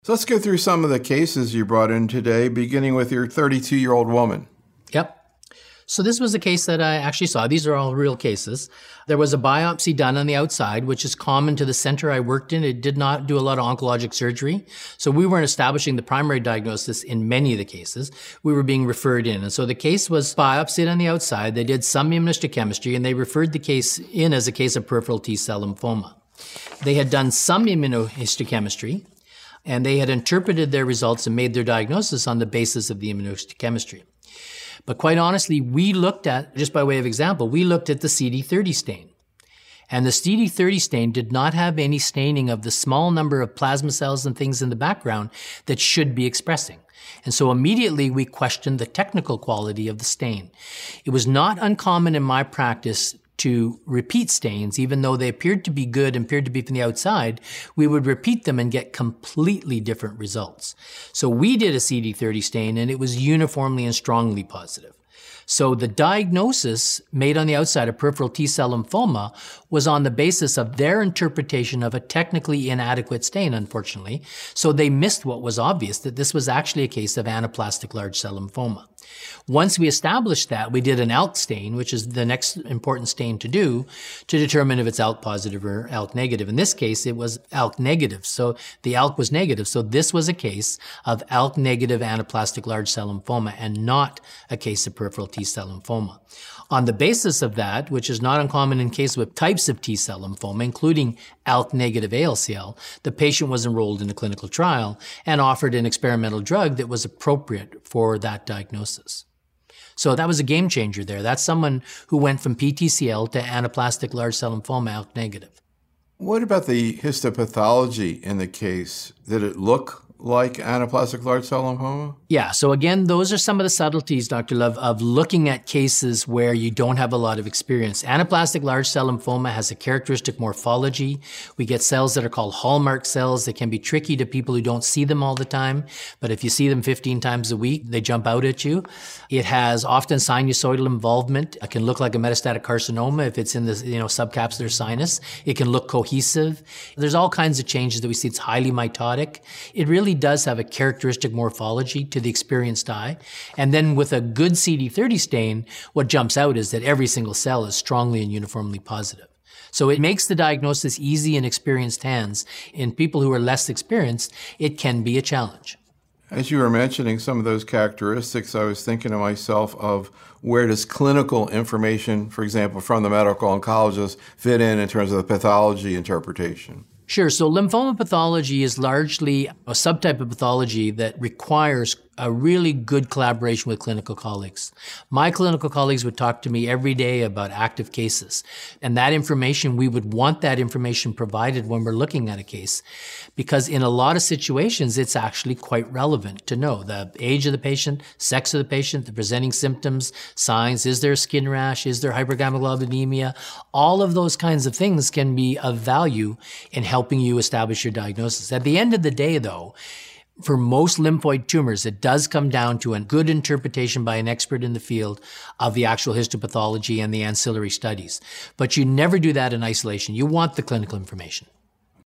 So let's go through some of the cases you brought in today, beginning with your 32-year-old woman. Yep. So this was a case that I actually saw. These are all real cases. There was a biopsy done on the outside, which is common to the center I worked in. It did not do a lot of oncologic surgery. So we weren't establishing the primary diagnosis in many of the cases. We were being referred in. And so the case was biopsied on the outside. They did some immunohistochemistry, and they referred the case in as a case of peripheral T-cell lymphoma. They had done some immunohistochemistry, and they had interpreted their results and made their diagnosis on the basis of the immunohistochemistry. But quite honestly, we looked at, just by way of example, we looked at the CD30 stain. And the CD30 stain did not have any staining of the small number of plasma cells and things in the background that should be expressing. And so immediately we questioned the technical quality of the stain. It was not uncommon in my practice to repeat stains, even though they appeared to be good and appeared to be from the outside, we would repeat them and get completely different results. So we did a CD30 stain and it was uniformly and strongly positive. So the diagnosis made on the outside of peripheral T-cell lymphoma was on the basis of their interpretation of a technically inadequate stain, unfortunately. So they missed what was obvious, that this was actually a case of anaplastic large cell lymphoma. Once we established that, we did an ALK stain, which is the next important stain to do to determine if it's ALK positive or ALK negative. In this case, it was ALK negative. So the ALK was negative. So this was a case of ALK negative anaplastic large cell lymphoma and not a case of peripheral T-cell lymphoma. On the basis of that, which is not uncommon in cases with types of T-cell lymphoma, including ALK-negative ALCL, the patient was enrolled in a clinical trial and offered an experimental drug that was appropriate for that diagnosis. So that was a game changer there. That's someone who went from PTCL to anaplastic large cell lymphoma ALK-negative. What about the histopathology in the case? Did it look like anaplastic large cell lymphoma? Yeah, so again, those are some of the subtleties, Dr. Love, of looking at cases where you don't have a lot of experience. Anaplastic large cell lymphoma has a characteristic morphology. We get cells that are called hallmark cells that can be tricky to people who don't see them all the time, but if you see them 15 times a week, they jump out at you. It has often sinusoidal involvement. It can look like a metastatic carcinoma if it's in the subcapsular sinus. It can look cohesive. There's all kinds of changes that we see. It's highly mitotic. It really does have a characteristic morphology to the experienced eye. And then with a good CD30 stain, what jumps out is that every single cell is strongly and uniformly positive. So it makes the diagnosis easy in experienced hands. In people who are less experienced, it can be a challenge. As you were mentioning some of those characteristics, I was thinking to myself of where does clinical information, for example, from the medical oncologist fit in terms of the pathology interpretation? Sure. So lymphoma pathology is largely a subtype of pathology that requires a really good collaboration with clinical colleagues. My clinical colleagues would talk to me every day about active cases. And that information, we would want that information provided when we're looking at a case, because in a lot of situations, it's actually quite relevant to know the age of the patient, sex of the patient, the presenting symptoms, signs, is there a skin rash, is there hypergammaglobulinemia? All of those kinds of things can be of value in helping you establish your diagnosis. At the end of the day, though, for most lymphoid tumors, it does come down to a good interpretation by an expert in the field of the actual histopathology and the ancillary studies. But you never do that in isolation. You want the clinical information.